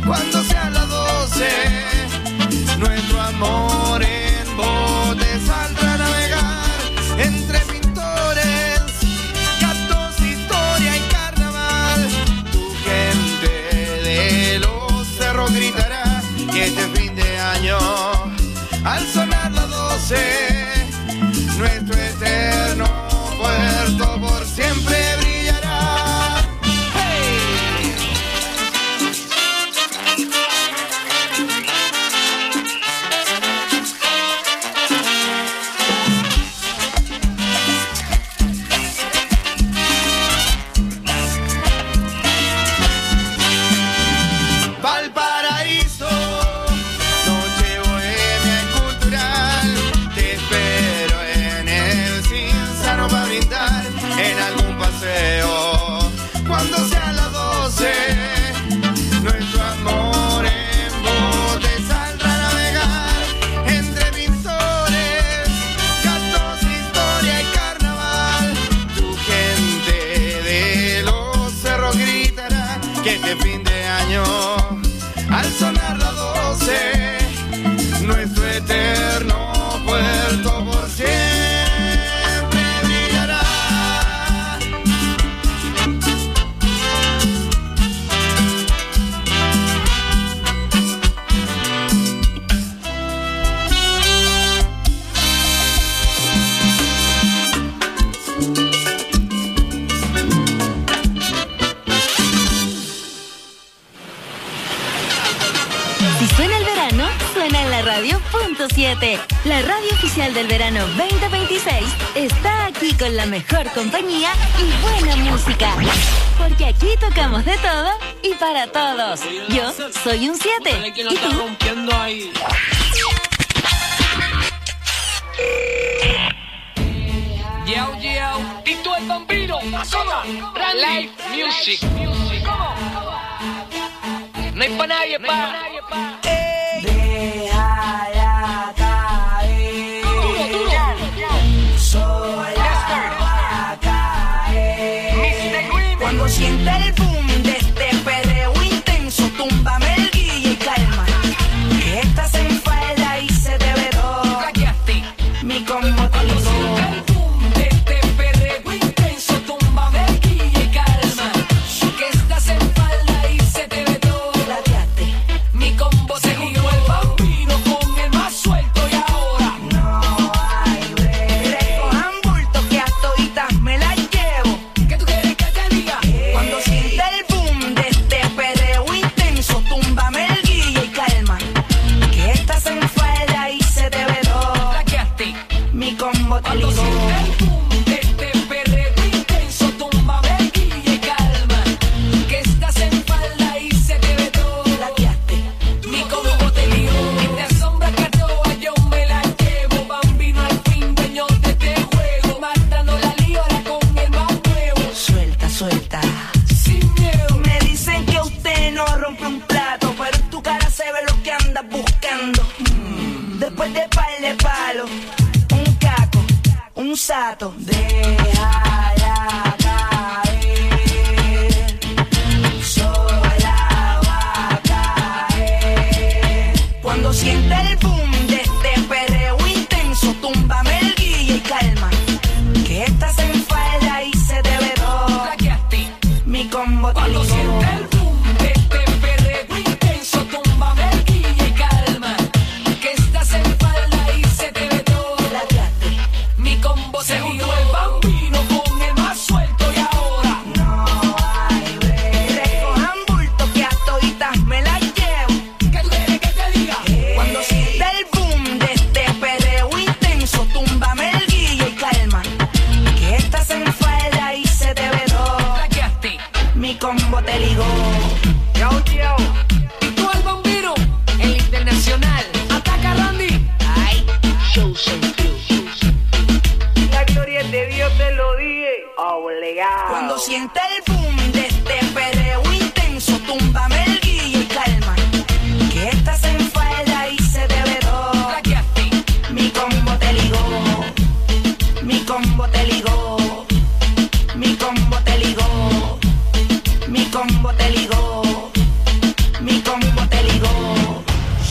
Cuando sean las 12, nuestro amor en bote saldrá a navegar entre pintores, gatos, historia y carnaval. Tu gente de los cerros gritará que este fin de año, al sonar las 12, nuestro eterno puerto por siempre brillará. ¡Hey! Valparaíso, noche bohemia y cultural, te espero en el Cinzano para brindar en algún paseo. Cuando sean las 12, nuestro amor en bote saldrá a navegar entre pintores, gatos, historia y carnaval. Tu gente de los cerros gritará que este fin de año, al sonar las 12, nuestro eterno puerto por siempre brillará. Si suena el verano, suena en la radio .7. La radio oficial del verano 2026 está aquí con la mejor compañía y buena música. Porque aquí tocamos de todo y para todos. Yo soy un 7. ¿Y tú? Yo, Tito el Bambino, Live Music. No hay pa' nadie, pa'. Déjala caer. Duro. Sola va a caer. Cuando sienta el boom de este perreo intenso, túmbame el guille y calma. Que estás en falda y se te ve todo. Mi combo te digo. Después de par de palo, un caco, un sato, déjala caer, sola va a caer. Cuando sienta el boom de este perreo intenso, túmbame el guille y calma, que estás en falda y se te ve todo. Mi combo te Cuando sienta el boom de este perreo intenso, túmbame el guille y calma, que estás en falda y se te ve todo. Mi combo se unió el Bambino con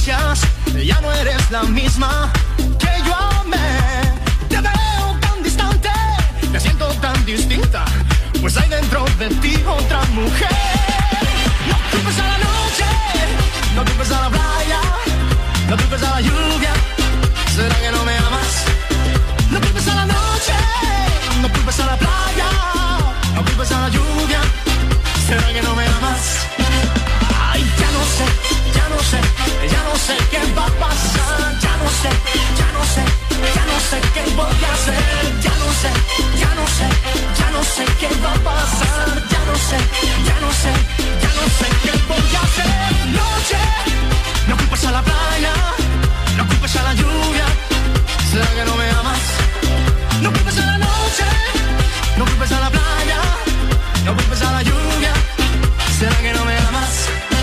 caricias, ya no eres la misma que yo amé. Te veo tan distante, te siento tan distinta, pues hay dentro de ti otra mujer. No culpes a la noche, no culpes a la playa, no culpes a la lluvia. ¿Será que no me amas? No culpes a la noche, no culpes a la playa, no culpes a la lluvia. ¿Será que no me amas? Ay, ya no sé, ya no sé, ya no sé qué va a pasar. Ya no sé, ya no sé, ya no sé qué voy a hacer. Ya no sé, ya no sé, ya no sé qué va a pasar. Ya no sé, ya no sé, ya no sé qué voy a hacer. Noche, no culpes a la playa, no culpes a la lluvia. ¿Será que no me amas? No culpes a la noche, no culpes a la playa, no culpes a la lluvia. ¿Será que no me amas?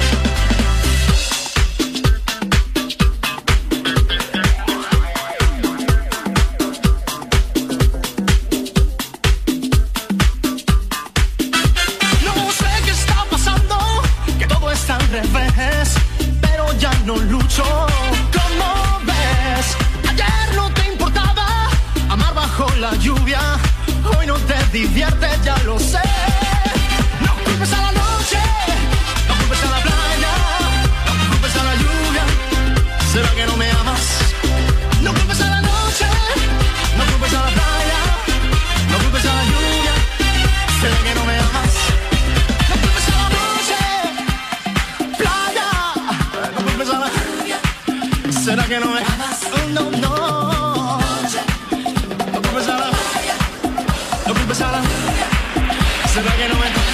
No sé qué está pasando, que todo está al revés, pero ya no lucho. ¿Cómo ves? Ayer no te importaba amar bajo la lluvia, hoy no te diviertes, ya lo sé. No culpes a la noche, no culpes a la playa, no culpes a la lluvia. ¿Será que no me amas? No culpes a la noche, no culpes a la playa, no culpes a la lluvia. ¿Será que no me amas? No culpes a la noche, playa, no culpes a la lluvia. ¿Será que no me amas? No, no. No culpes a la playa, no culpes a la lluvia. ¿Será que no me amas?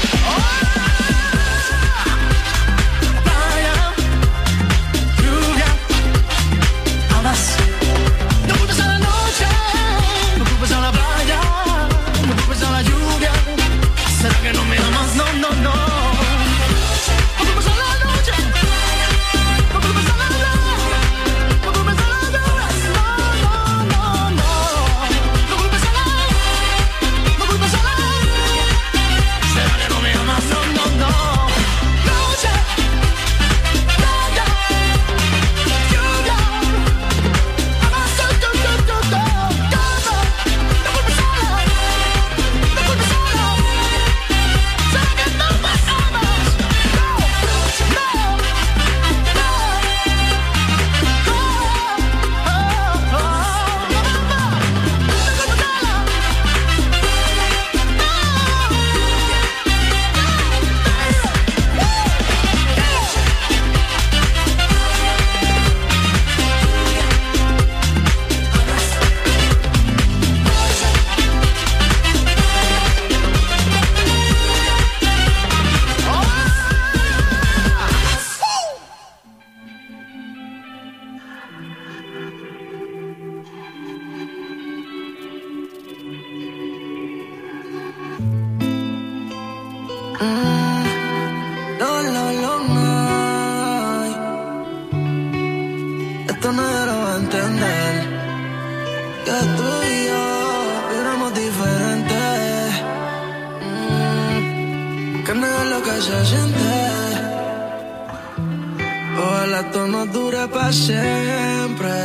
No culpes a la noche, no culpes a la playa, no culpes a la lluvia. ¿Será que no me amas? No, no, no. No culpes a la noche, no culpes a la playa, no culpes a la lluvia. No, no, no, no. No culpes a la, no culpes a la. ¿Será que no me amas? No, no, no. Noche, playa, lluvia. No, no, no, no. Esto nadie lo va a entender. Que tú y yo éramos diferentes. Que no es lo que se siente. Ojalá esto no dure para siempre.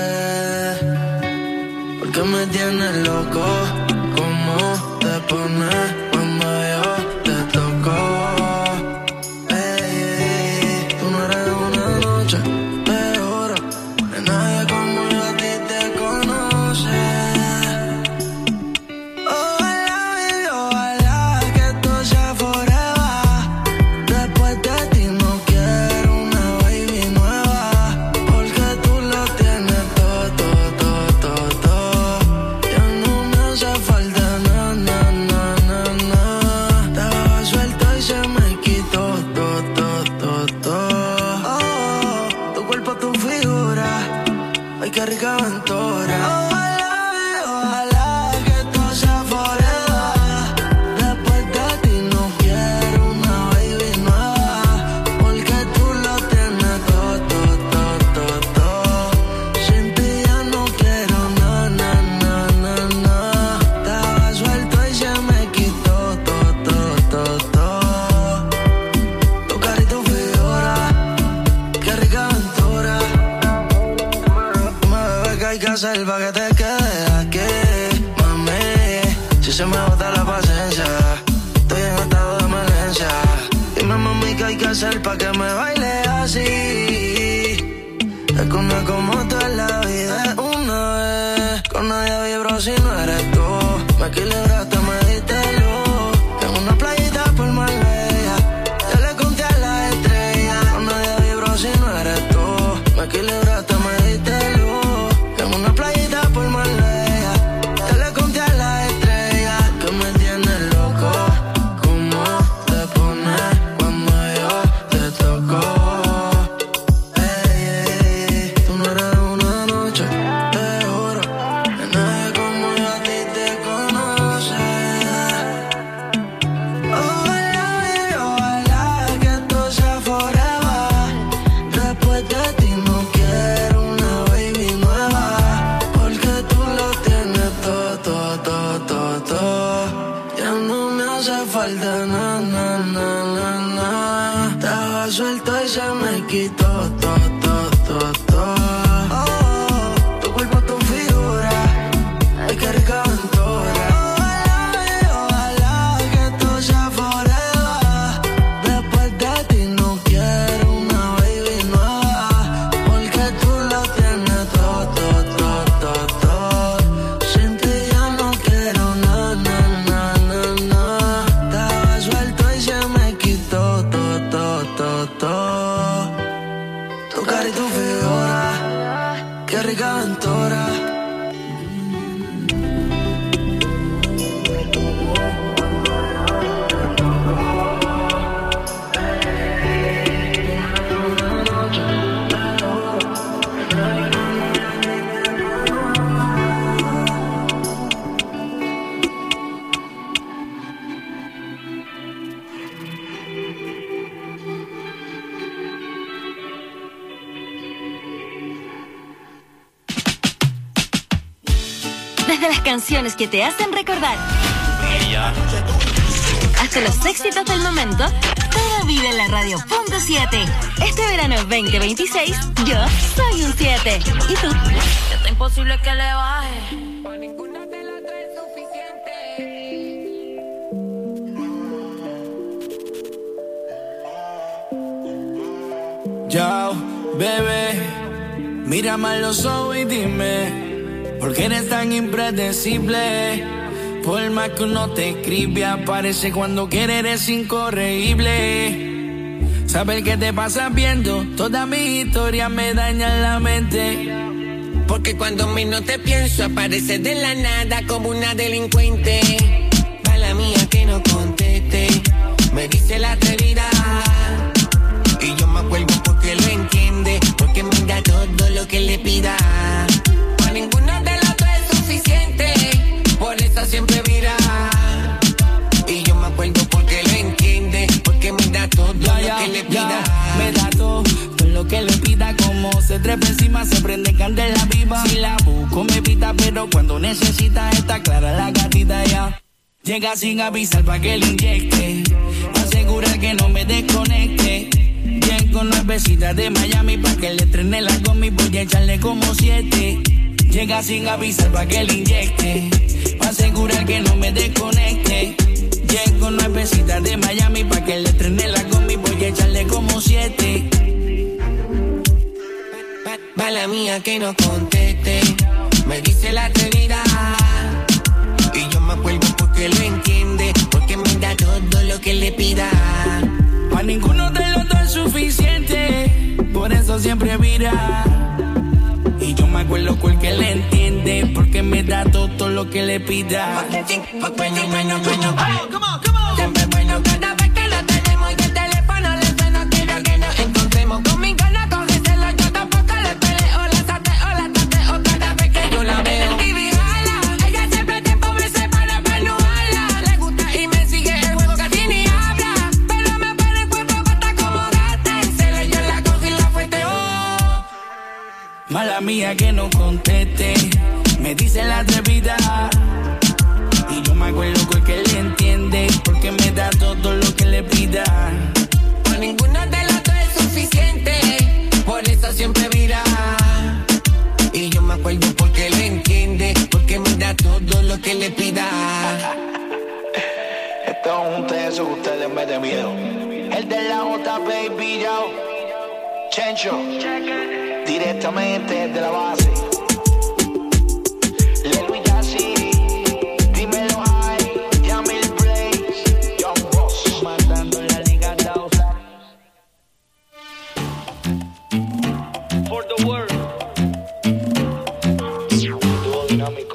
Porque me tienes loco. ¿Cómo te pones cuando yo te toco? Tú no eres una noche de oro, de nadie como yo a ti te conoce. Ojalá, baby, ojalá que esto sea forever. Después de ti no quiero una baby nueva, porque tú lo tienes todo, todo, todo, todo, todo. Ya no me hace falta nada, nada, nada, nada. hacer pa' que te quedes aquí, mami? Si se me bota la paciencia, estoy en estado de emergencia. Dime, mami, ¿qué hay que hacer pa' que me baile así? Es que una como tú en la vida es una vez. Con nadie vibro si no eres tú. Me equilibraste, me diste luz. En una playita por Marbella, ya le conté a las estrellas. Con nadie vibro si no eres tú. Me equilibraste, me diste luz. En una playita por Marbella, ya le conté a las estrellas. Que me tienes loco, cómo te pones cuando yo te toco. Tú no eres una noche, te juro, que nadie como yo a ti te conoce. Ojalá que esto sea forever. Después de ti no quiero una baby nueva, porque tú lo tienes todo. Ya no me hace falta nada. Estaba suelto y se me quitó todo. Tu cuerpo, tu figura, ay, qué rica aventura. Ojalá que esto sea forever. Después de ti no quiero una baby nueva, porque tú lo tienes todo. Sin ti ya no quiero nada. Estaba suelto y se me quitó todo. Tu cara y tu figura, qué rica aventura. Desde las canciones que te hacen recordar hasta los éxitos del momento, todo vive en la radio.7. Este verano 2026, yo soy un 7. ¿Y tú? Está imposible que le baje. Yo, bebé, mírame a los ojos y dime, ¿por qué eres tan impredecible? Por más que uno te escribe, aparece cuando quiere, eres incorregible. Saber qué te pasa viendo toda mi historia me daña la mente. Porque cuando menos te pienso, apareces de la nada como una delincuente. Mala mía que no conteste, me dice la atrevida. Y yo me acuerdo porque lo entiende, porque me da todo lo que le pida. Para ninguno de los dos es suficiente, por eso siempre mira. Y yo me acuerdo porque lo entiende, porque me da todo lo que le pida. Me da todo lo que le pida, como se trepa encima, se prende candela viva. Si la busco me pita, pero cuando necesita está clara la gatita ya. Llega sin avisar pa' que le inyecte, asegurar que no me desconecte. Llego nuevecita de Miami pa' que le estrene la gomi, voy a echarle como 7. Llega sin avisar pa' que le inyecte, pa' asegurar que no me desconecte. Llego nuevecita de Miami pa' que le estrene la gomi, voy a echarle como 7. Mala mía que no conteste, me dice la atrevida. Y yo me acuerdo porque lo entiende, porque me da todo lo que le pida. Pa' ninguno de los dos es suficiente, por eso siempre vira. Y yo me acuerdo porque le entiende, porque me da todo lo que le pida. Bueno, siempre bueno cada vez que lo tenemos y el teléfono le suena. Quiero que nos encontremos, con mi gana cogérselo, yo tampoco le peleo, la tateo cada vez que yo la veo. Y fíjala, ella siempre tiempo me separa para no hablar. Le gusta y me sigue el juego, casi ni habla, pero me pone el cuerpo basta como gata. En serio yo la cojo y la fueteo. Mala mía que no conteste, me dice la atrevida. Y yo me acuerdo porque le entiende, porque me da todo lo que le pida. Por ninguno de los dos es suficiente, por eso siempre vira. Y yo me acuerdo porque le entiende, lo que le pida. Esto es un teso que ustedes les mete miedo. El de la J, baby, yo. Chencho, directamente desde la base. Lelo Yassi, dímelo high, Yamil Blaze, Young Boss, matando la liga 2. For the world. Dúo dinámico.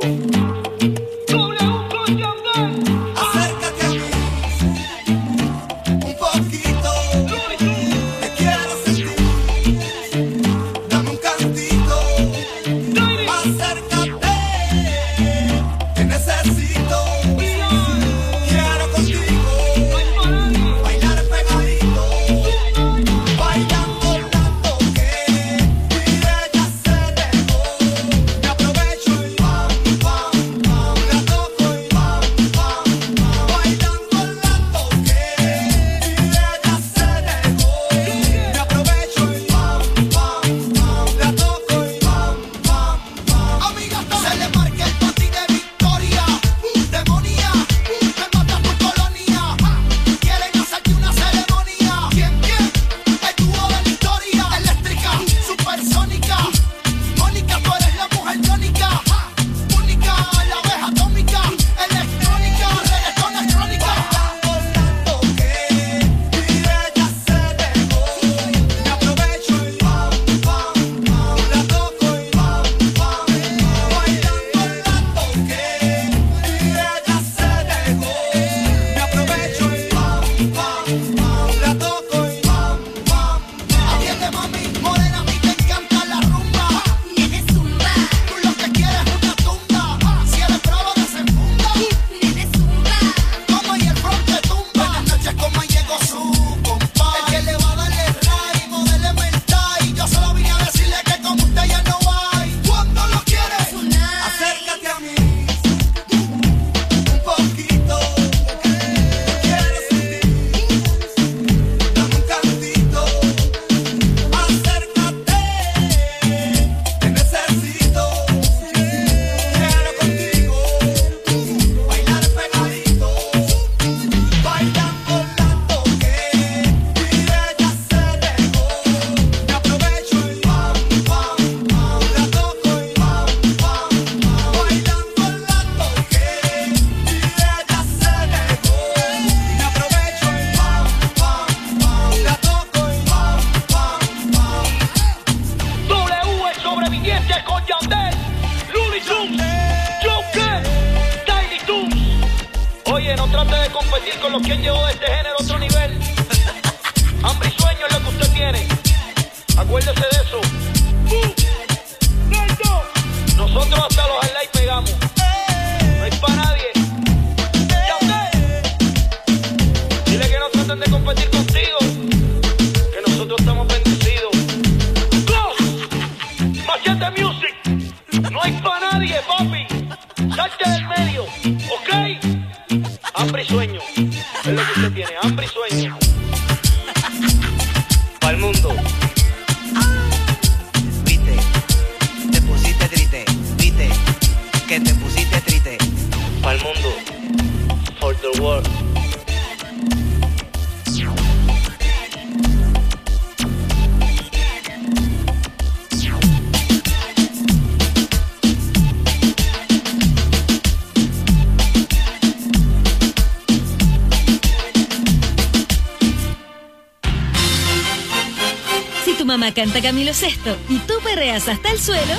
Canta Camilo Sesto y tú perreas hasta el suelo,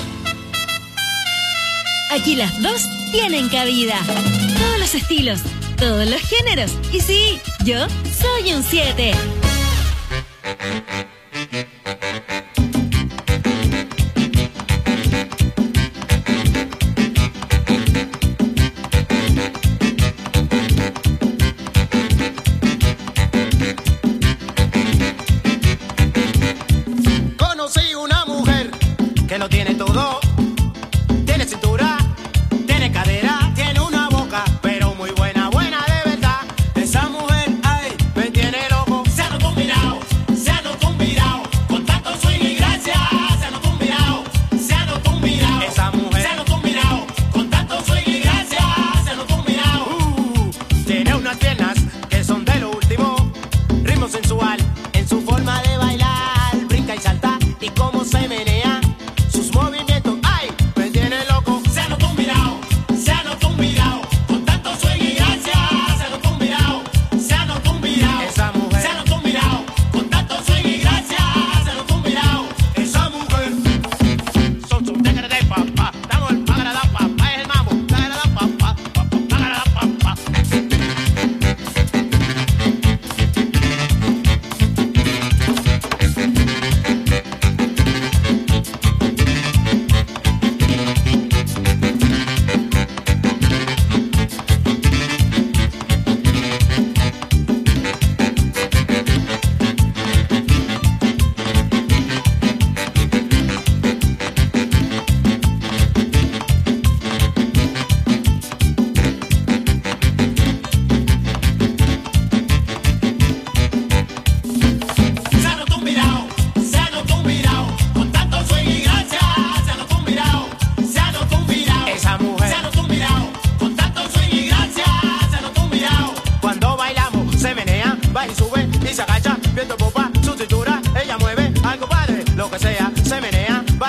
aquí las dos tienen cabida. Todos los estilos, todos los géneros. Y sí, yo soy un 7. Esa mujer, ay, me tiene loco. Se han combinado, con tanto sueño.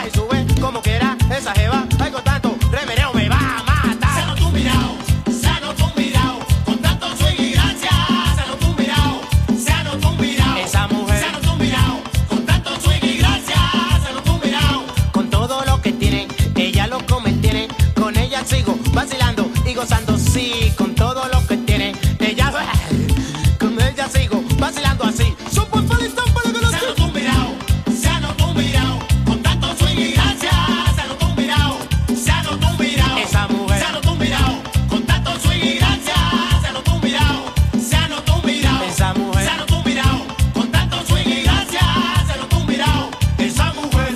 y sube como quiera esa jeva. Ay, con tanto remeneo me va a matar. Se nota un mirao, se nota un mirao, con tanto swing y gracia. Se nota un mirao, se nota un mirao. Esa mujer se nota un mirao, con tanto swing y gracia. Se nota un mirao. con todo lo que tiene, ella lo come, tiene. Con ella sigo vacilando y gozando, sí, con todo lo que tiene. Ella, con ella sigo vacilando así. Super feliz, tan feliz que lo Se nota un mirao, se nota un mirao, con tanto swing y gracia. Se nota un mirao, se nota un mirao. Esa mujer se nota un mirao, con tanto swing y gracia. Se nota un mirao, se nota un mirao. esa mujer Se nota un mirao, con tanto swing y gracia. Se nota un mirao, esa mujer.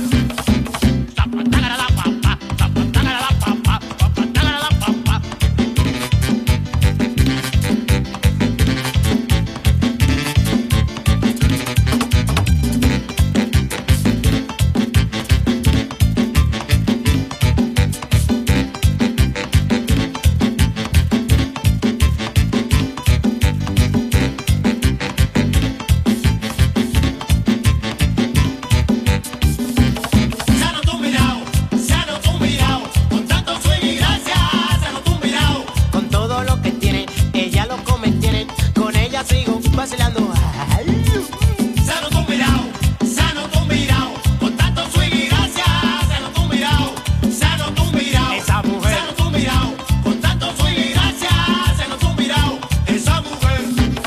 Se nota un mirao, se nota un mirao, con tanto swing y gracia. Se nota un mirao. con todo lo que tiene, ella lo come, tiene. Con ella sigo vacilando. Se nota un mirao, se nota un mirao, con tanto swing y gracia. Se nota un mirao, se nota un mirao. Esa mujer Se nota un mirao, con tanto swing y gracia. Se nota un mirao, esa mujer.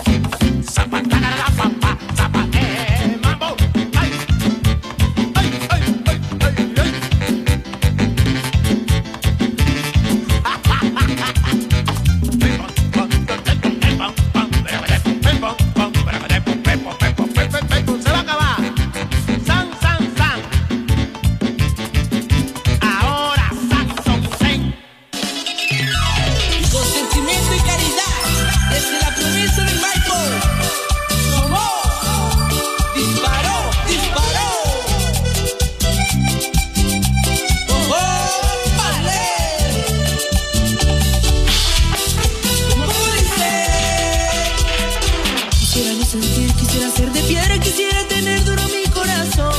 mambo. Ay, ay, ay, ay, ay, ay. Se va a acabar. San, san, san. Ahora san, son, sen. Con sentimiento y caridad, desde la promesa del Michael. Somos. Disparó, disparó. Oh, oh, vale. ¿Cómo dice? Quisiera no sentir, quisiera ser de piedra, quisiera tener duro mi corazón,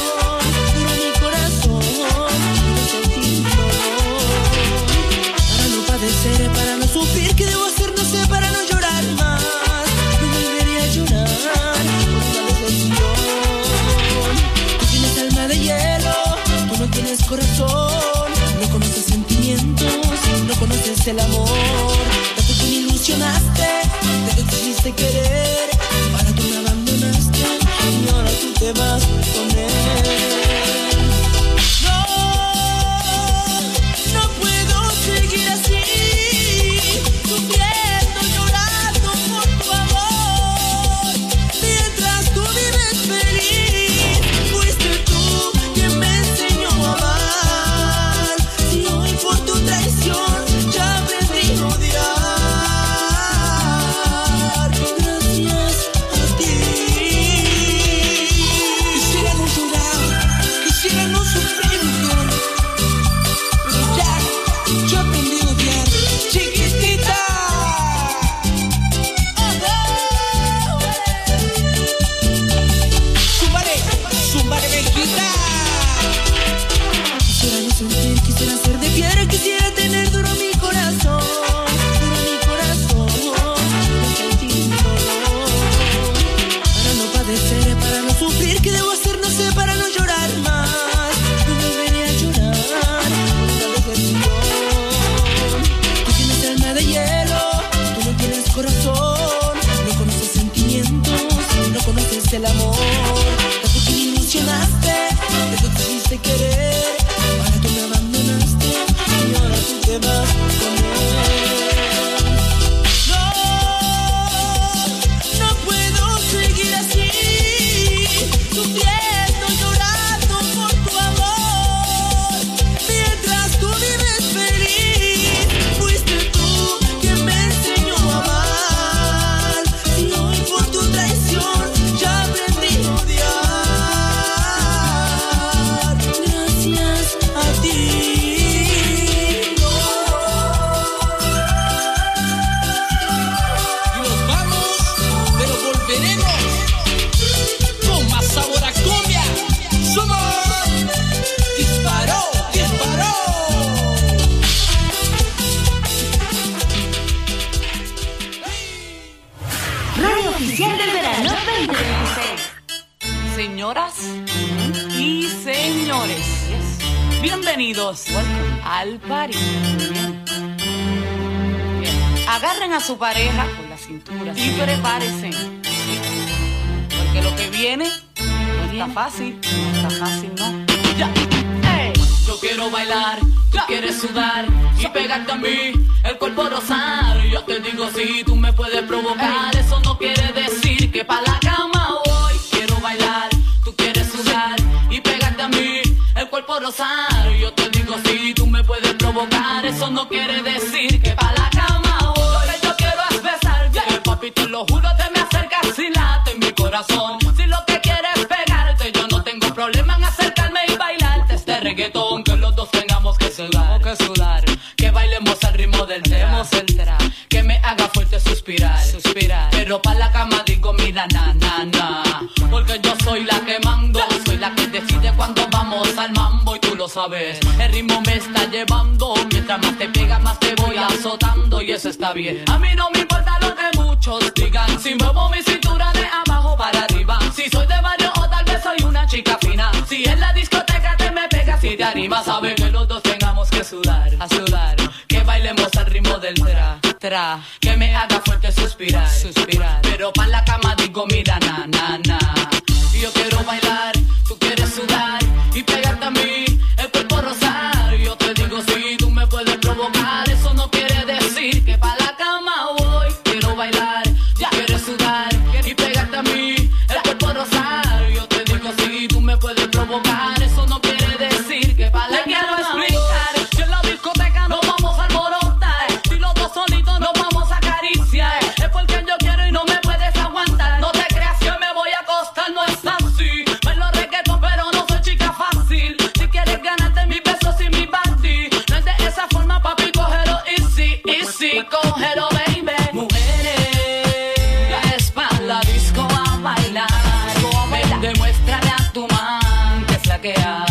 no sentir dolor. Para no padecer, para no sufrir, ¿qué debo hacer? No sé, para no llorar más. No volveré a llorar por una decepción. Tú tienes alma de hielo, tú no tienes corazón. No conoces sentimientos, no conoces el amor. Tanto que me ilusionaste, te quisiste querer. Para tú me abandonaste y ahora tú te vas con él. No puedo seguir así, sufriendo, llorando por tu amor. Mientras tú vives feliz, fuiste tú quien me enseñó a amar. Si hoy por tu traición ya aprendí radio oficial del verano 2026. Señoras y señores, bienvenidos al party. Bien. Agarren a su pareja por la cintura y prepárense, porque lo que viene no está fácil, no. Ya. Hey. Yo quiero bailar, tú quieres sudar y pegarte a mí, el cuerpo rozar. Yo te digo si tú me puedes provocar, eso no quiere decir que pa' la cama voy. Quiero bailar, tú quieres sudar y pegarte a mí, el cuerpo rozar. Yo te digo si tú me puedes provocar, eso no quiere decir que pa' la cama voy. Lo que yo quiero es besarte, papi, te lo juro, te me acercas y late en mi corazón. Si lo que quieres es pegarte, yo no tengo problema en acercarme y bailarte este reggaetón, que los dos tengamos que sudar, que bailemos al ritmo del tra, que me haga fuerte suspirar, pero pa' la cama digo mira na, porque yo soy la que mando, soy la que decide cuando vamos al mambo y tú lo sabes, el ritmo me está llevando, mientras más te pega más te voy azotando y eso está bien, a mí no me importa lo que muchos digan, si muevo mi cintura de abajo para arriba, si soy de barrio o tal vez soy una chica fina, si en la discoteca te me pegas y te animas, sabes que los dos tengamos que sudar, que bailemos al ritmo del tra, que me haga fuerte suspirar, pero pa' la cama digo mira na, yo quiero bailar, tú quieres sudar y pegarte a mí, el cuerpo rozar, yo te digo si tú me puedes provocar, eso no quiere decir que pa' la cama voy, quiero bailar, ya quieres sudar y pegarte a mí, el cuerpo rozar, yo te digo si tú me puedes provocar, eso no quiere decir que pa' la cama voy. Si en la discoteca nos vamos a alborotar, si los dos solitos nos vamos a acariciar, es porque yo quiero y no me puedes aguantar, no te creas que me voy a acostar, no es así, bailo reggaetón pero no soy chica fácil, si quieres ganarte mis besos y mi body, no es de esa forma papi, cógelo easy, cógelo baby. Mujeres pa' la disco a bailar, ven, demuéstrale a tu man que es la que hay.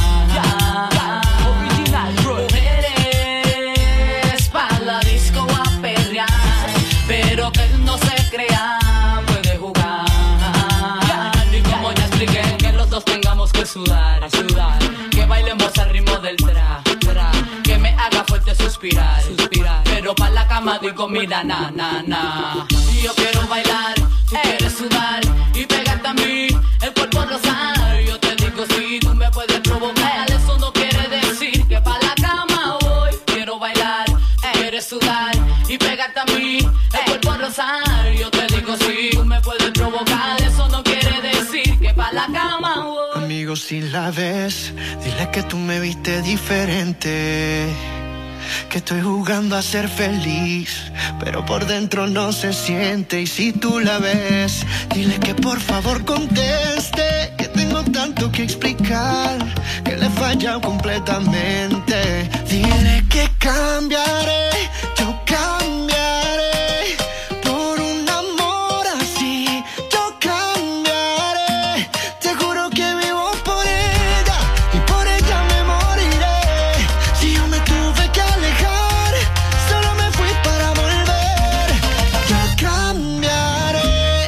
Mujeres pa' la disco a perrear, pero que él no se crea, puede jugar. Y como ya expliqué, que los dos tengamos que sudar, que bailemos al ritmo del tra, que me haga fuerte suspirar, pero pa' la cama digo mira na, y yo quiero bailar, tú quieres sudar y pegarte a mí, el cuerpo rozar, yo te digo si tú me puedes provocar, eso no quiere decir que pa' la cama voy, quiero bailar, quieres sudar y pegarte a mí, el cuerpo rozar, yo te digo si tú me puedes provocar, eso no quiere decir que pa' la cama voy. Amigo, si la ves, dile que tú me viste diferente, que estoy jugando a ser feliz, pero por dentro no se siente. Y si tú la ves, dile que por favor conteste, que tengo tanto que explicar, que le he fallado completamente. Dile que cambiaré, yo cambiaré, por un amor así, yo cambiaré. Te juro que vivo por ella y por ella me moriré. Si yo me tuve que alejar, solo me fui para volver. Yo cambiaré.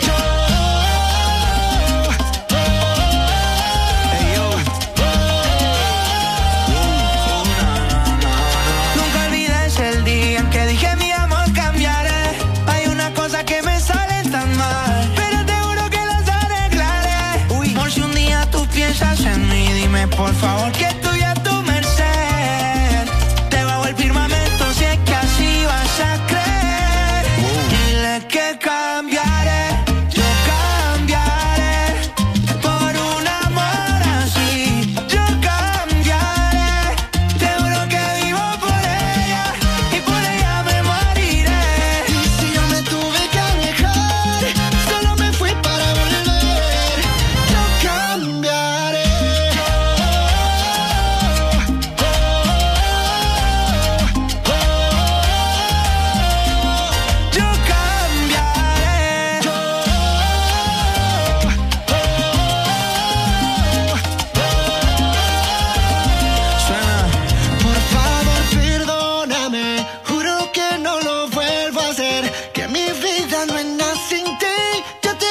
Nunca olvides el día en que dije mi amor cambiaré. Hay una cosa que me sale tan mal, pero te juro que las arreglaré. Por si un día tú piensas en mí, dime por favor que estoy a tu merced. Te bajo el firmamento si es que así vas a creer. Dile que cambiaré, yo cambiaré, por un amor así, yo cambiaré. Te juro que vivo por ella y por ella me moriré. Y si yo me tuve que alejar, solo me fui para volver. Yo cambiaré. Yo cambiaré. Suena. Por favor, perdóname, juro que no lo vuelvo a hacer, que mi vida no es nada sin ti. Yo te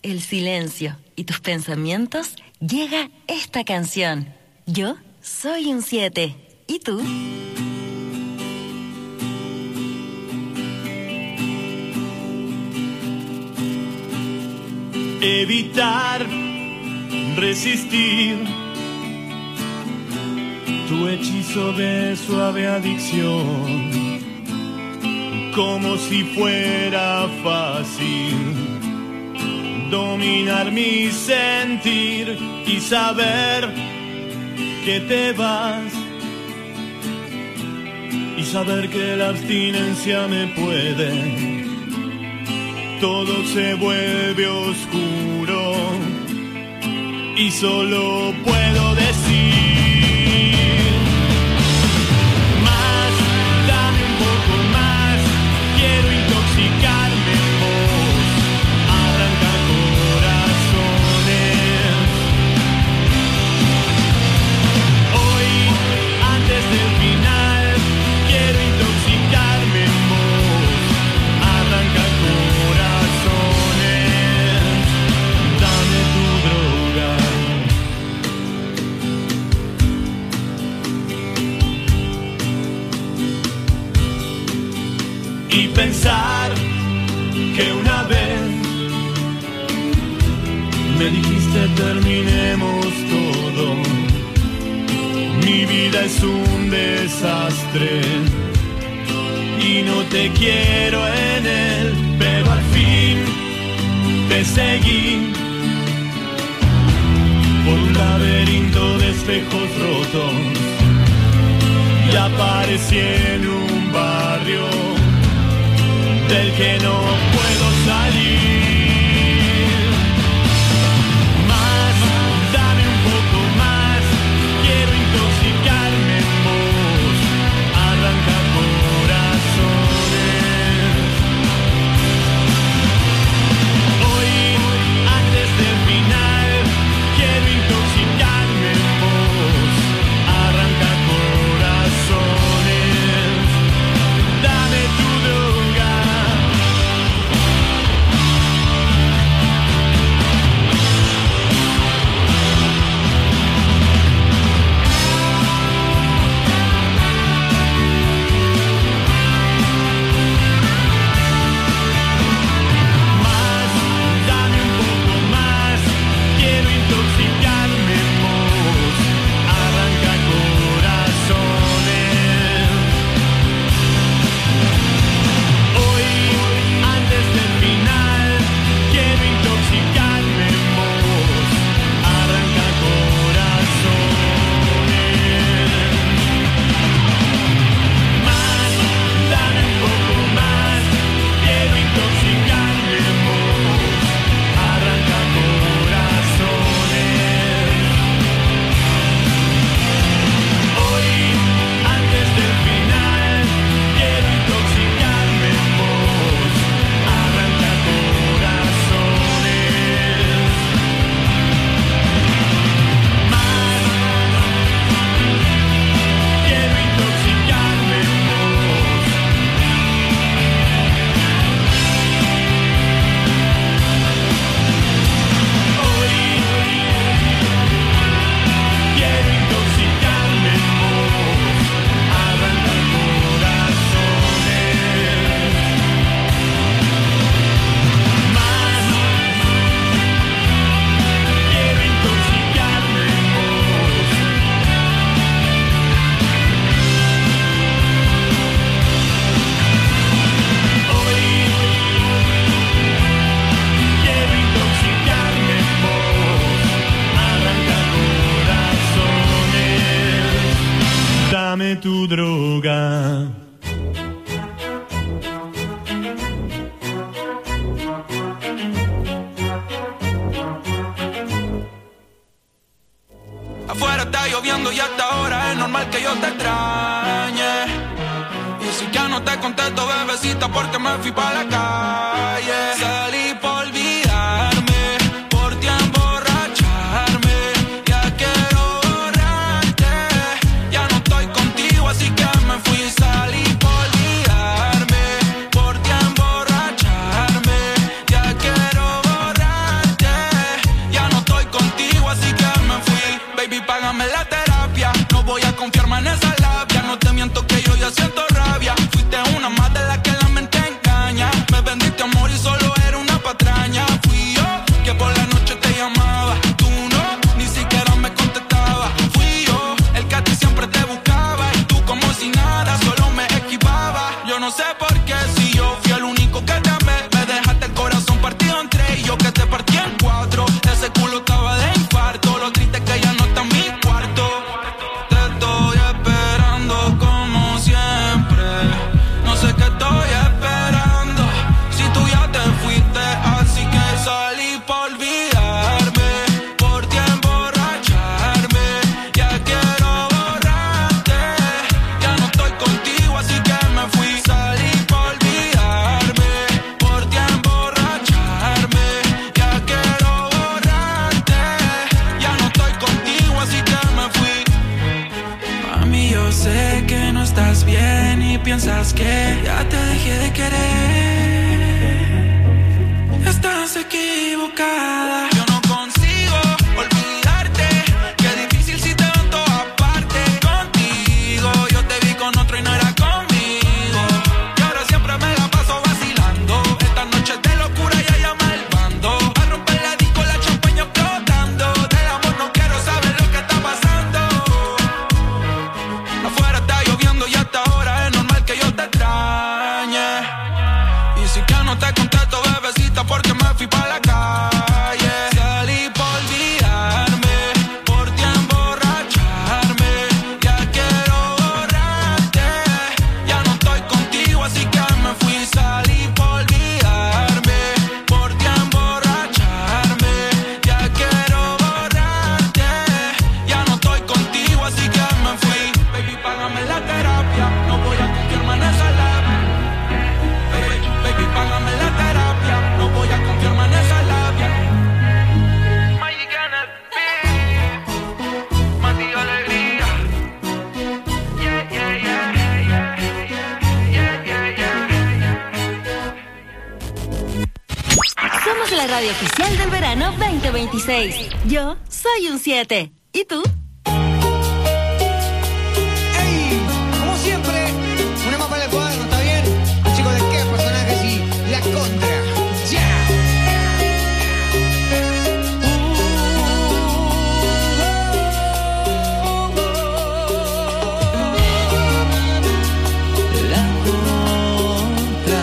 el silencio y tus pensamientos, llega esta canción. Yo soy un 7. ¿Y tú? Evitar, resistir tu hechizo de suave adicción, como si fuera fácil dominar mi sentir y saber que te vas, y saber que la abstinencia me puede. Todo se vuelve oscuro y solo puedo decir más, dame un poco más, quiero intoxicarme en vos, arranca corazones. Hoy, antes del final, quiero intoxicarme en vos, arranca y pensar que una vez me dijiste terminemos todo. Mi vida es un desastre y no te quiero en él, pero al fin te seguí por un laberinto de espejos rotos y aparecí en un barrio del que no puedo salir. Más, dame un poco más, quiero intoxicarme en vos, arranca corazones. Hoy, antes del final, quiero intoxicarme en vos, arranca corazones. Dame tu droga. Dame tu droga. Afuera está lloviendo y hasta ahora es normal que yo te extrañe. Y si ya no te contesto, bebecita, porque me fui pa' la calle. Salí por olvidarme, por ti emborracharme. Ya quiero borrarte, ya no estoy contigo, así que me fui. Salí por olvidarme, por ti emborracharme. Ya quiero borrarte. sé por qué, si yo fui el único que te amé. Me dejaste el corazón partido en tres y yo que te partí en cuatro. Ese culo estaba de infarto, lo triste es que ya no está en mi cuarto. Te estoy esperando como siempre, no sé qué estoy esperando. Si tú ya te fuiste, así que salí por olvidarme, por ti emborracharme. Ya quiero borrarte, ya no estoy contigo, así que me fui. Salí por olvidarme, por ti emborracharme. Ya quiero borrarte, ya no estoy contigo, así que me fui. Mami, yo sé que no estás bien y piensas que ya te dejé de querer. Estás equivocada. Yo no consigo olvidarte. Qué difícil si te veo en todas partes. Contigo yo te vi con otro y no era conmigo. Y ahora siempre me la paso vacilando. Esta noche de locura ya llama el bando. A romper la disco, la champaña explotando. Del amor no quiero saber lo que está pasando. Afuera está lloviendo y hasta ahora es normal que yo te extrañe. Y si que no te contesto, bebecita, porque me fui pa' la calle. Salí por olvidarme, por ti emborracharme. Ya quiero borrarte, ya no estoy contigo, así que me fui. Salí por olvidarme, por ti emborracharme. Ya quiero borrarte, ya no estoy contigo, así que me fui. Baby, págame la terapia, no voy a confiarme en esa labia. Baby, págame la terapia, no voy a confiarme en esa labia. Magic en el beat, Mati Alegría. Yeah, yeah, yeah, yeah, yeah, yeah, yeah, yeah. Somos la radio oficial del verano 2026. Yo soy un 7. ¿Y tú? ¡Ey! Como siempre, una mapa del cuadro, ¿está bien? Chicos, ¿de qué personajes y la contra? ¡Ya! La contra.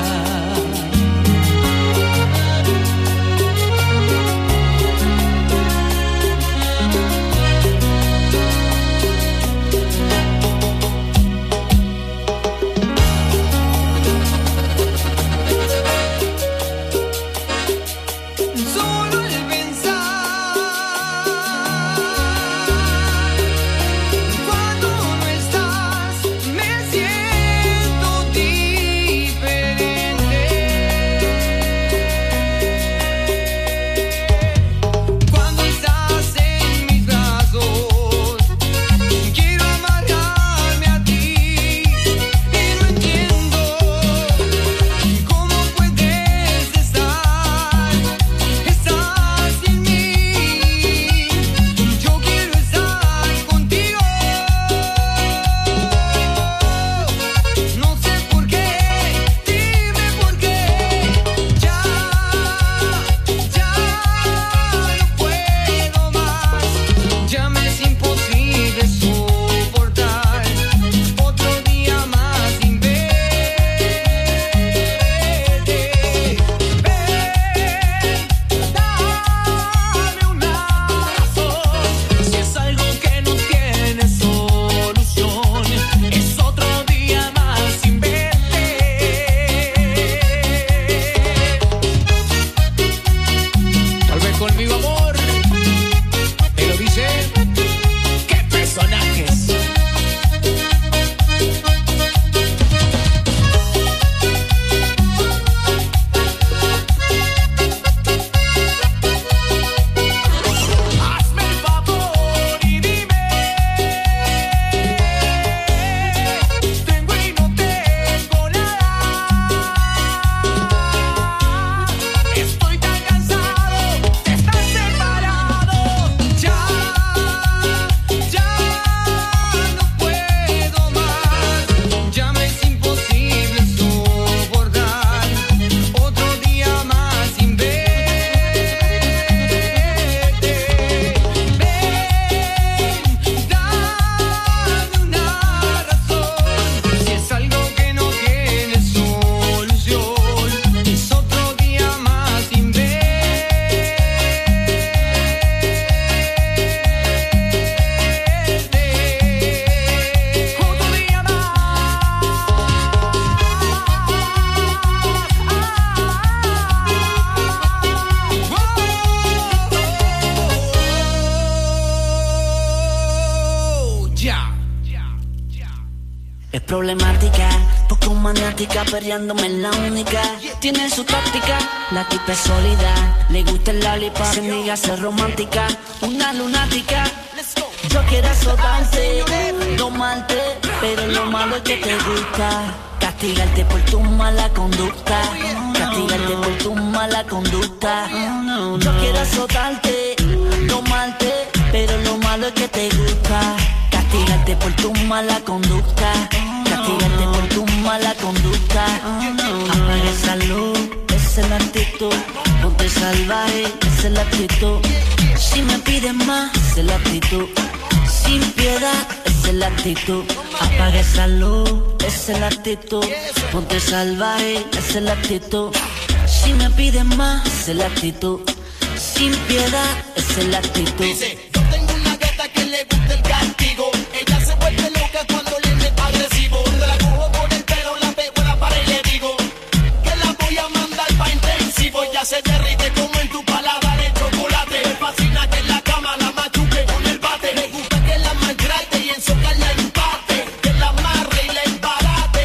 problemática, poco maniática, perreándome en la única. Tiene su táctica, la tipa es sólida. Le gusta el lollipop, se niega a ser romántica. Una lunática, yo quiero azotarte, domarte, pero lo malo es que te gusta. Castigarte por tu mala conducta, castigarte por tu mala conducta. Yo quiero azotarte, domarte, pero lo malo es que te gusta. Castigarte por tu mala conducta, castigarte por tu mala conducta. Apaga esa luz, esa es la actitud. Ponte salvaje, esa es la actitud. Si me pides más, esa es la actitud. Sin piedad, esa es la actitud. Apaga esa luz, esa es la actitud. Ponte salvaje, esa es la actitud. Si me pides más, esa es la actitud. Sin piedad, esa es la actitud. Dice, yo tengo una gata que le gusta el castigo. Ella se vuelve loca cuando le meto agresivo. Cuando la cojo por el pelo, la pego en la pared y le digo que la voy a mandar pa' intensivo. Ya se derrite como en tu paladar el chocolate. Me fascina que en la cama la machuque con el bate. Me gusta que la maltrate y en soca la empate. Que la amarre y la embarate.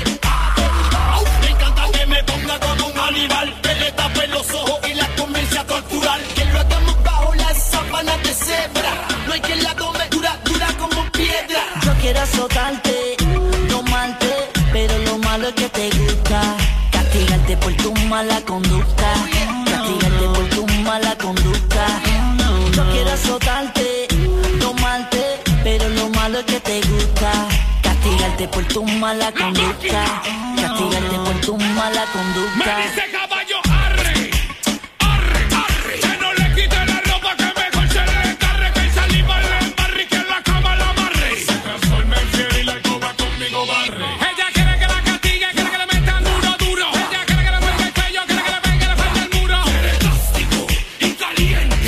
Me encanta que me ponga como un animal. Que le tape los ojos y la comience a torturar. Que lo hagamos bajo las sábanas de cebra. No hay quien la tome dura, dura como piedra. Yo quiero azotarte, domarte, pero lo malo es que te gusta. Castigarte por tu mala conducta, castigarte por tu mala conducta. Yo quiero azotarte, domarte, pero lo malo es que te gusta. Castigarte por tu mala conducta, castigarte por tu mala conducta. Me dice caballo, arre, arre, arre. Que no le quite la ropa, que mejor se le descarre. Que el saliva le embarre y que en la cama la amarre. Se transforma en fiel y la alcoba conmigo barre. Ella quiere que la castigue, quiere que le metan duro, duro. Ella quiere que le muerda el cuello, quiere que le pegue la frente al muro. Quiere plástico y caliente.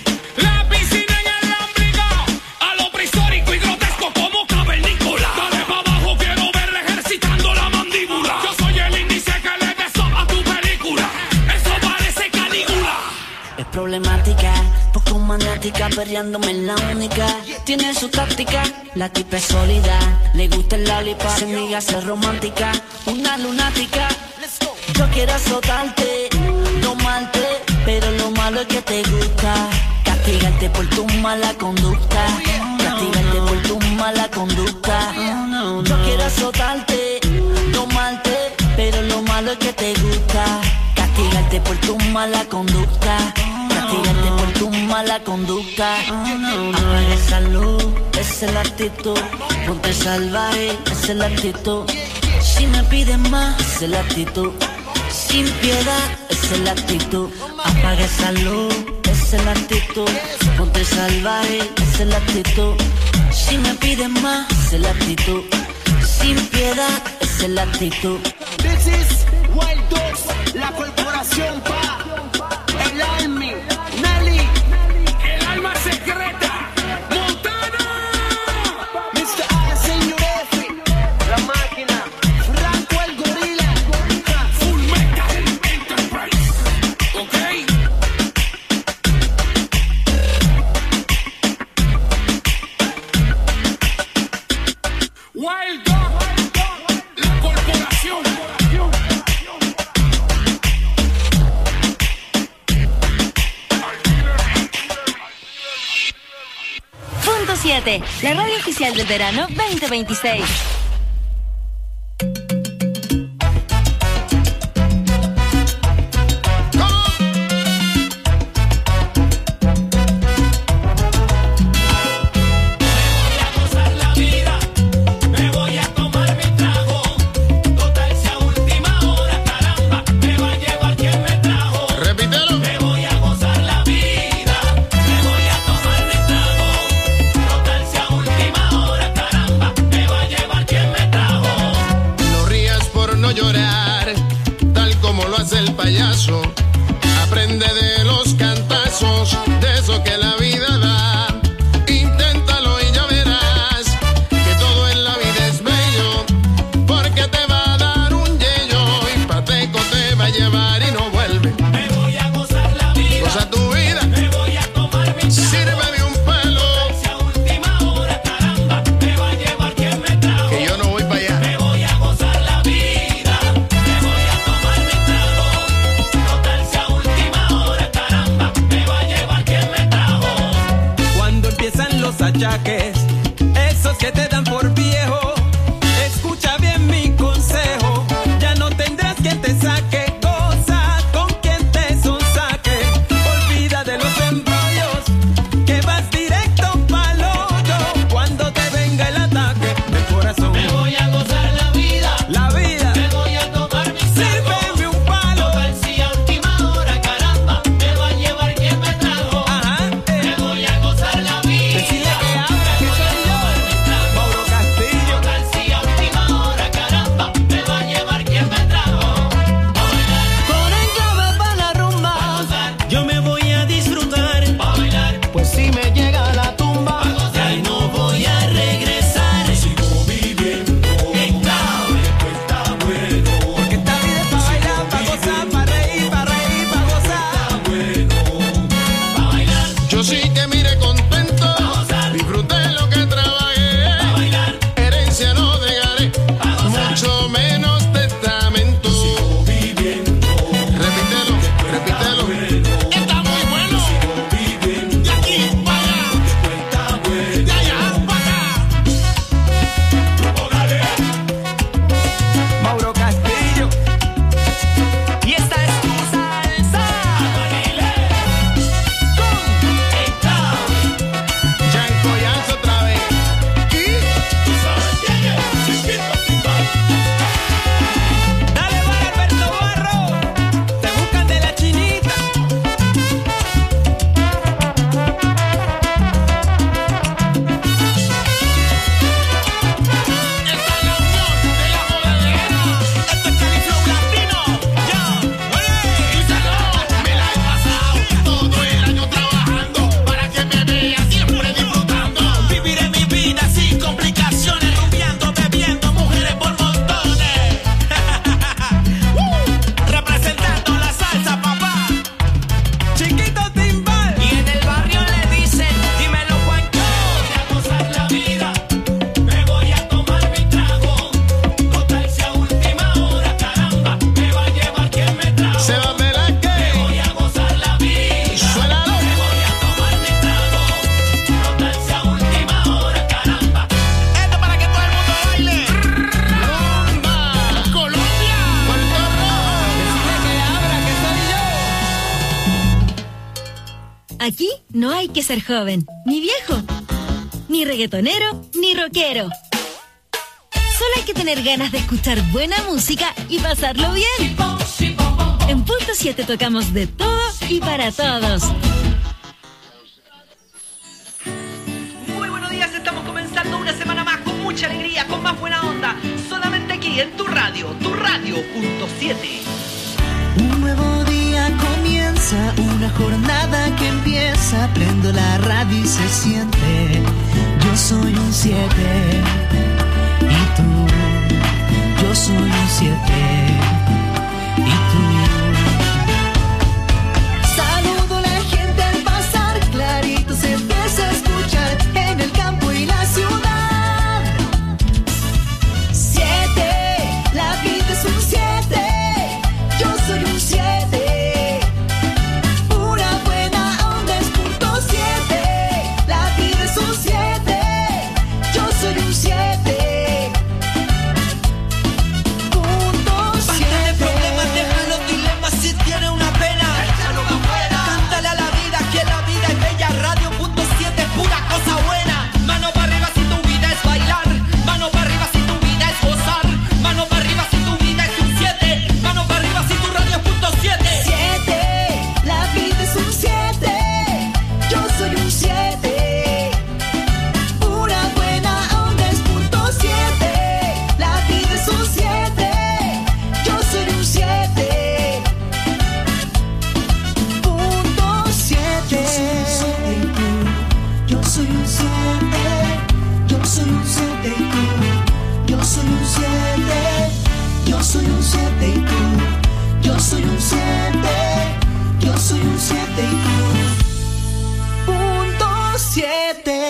La piscina en el ombligo, a lo prehistórico y grotesco como cavernícola. Dale pa' abajo, quiero verla ejercitando la mandíbula. Yo soy el índice que le beso a tu película. Eso parece Calígula. Es problemática, poco maniática, perreándome en la única. Tiene su táctica, la tipa es sólida. Le gusta el lollipop, se niega a ser romántica. Una lunática, yo quiero azotarte, domarte, pero lo malo es que te gusta. Castigarte por tu mala conducta, castigarte por tu mala conducta. Yo quiero azotarte, domarte, pero lo malo es que te gusta. Castigarte por tu mala conducta, castigarte por tu mala conducta. Apaga esa luz, esa es la actitud. Ponte salvaje, esa es la actitud. Si me pides más, esa es la actitud. Sin piedad, esa es la actitud. Apaga esa luz, esa es la actitud. Ponte salvaje, esa es la actitud. Si me pides más, esa es la actitud. Sin piedad, esa es la actitud. This is Wild Dogs, la corporación pa' el Army, Nelly, el alma secreta, Montana, Mr. A, Señor F, la máquina, Franco el gorila, Full Metal Enterprise, ¿ok? Wild Dog, la corporación. Punto 7, la radio oficial del verano 2026. El payaso aprende de los cantazos, de eso que la vida da. Inténtalo y ya verás que todo en la vida es bello, porque te va a dar un yello y pateco te va a llevar y no vuelve. Me voy a gozar la vida, goza tu vida, me voy a tomar mi trago. Sírveme un pelo, si a última hora, caramba, me va a llevar quien me trajo. que yo no voy para allá. Me voy a Aquí no hay que ser joven, ni viejo, ni reggaetonero, ni rockero. Solo hay que tener ganas de escuchar buena música y pasarlo bien. En Punto 7 tocamos de todo y para todos. Muy buenos días, estamos comenzando una semana más con mucha alegría, con más buena onda. Solamente aquí en tu radio, Punto 7. Un nuevo día comienza, una jornada que empieza. Prendo la radio y se siente. Yo soy un 7. Y tú, yo soy un 7. Y tú. Saludo a la gente al pasar, clarito se empieza a escuchar en el campo y la ciudad. 7, la vida es un 7. Yo soy un 7. Pura buena onda es punto 7. La vida es un 7. Yo soy un 7. Punto 7. Basta de problemas, deja los dilemas si tiene una pena. Échalo afuera. Cántale a la vida que la vida es bella. Radio punto 7 es pura cosa buena. Mano para arriba si tu vida es bailar. Mano para arriba si tu vida es gozar. Mano para arriba si tu vida es un 7. Mano para arriba si tu radio es punto 7. 7, la vida es un 7. Yo soy un 7. Pura buena onda es punto 7. La vida es un 7. Yo soy un 7. Punto 7. Yo soy un 7. Yo soy un 7 y tú. Yo soy un 7. Yo soy un 7 y tú. Yo soy un 7. Yo soy un 7 y tú. Punto 7.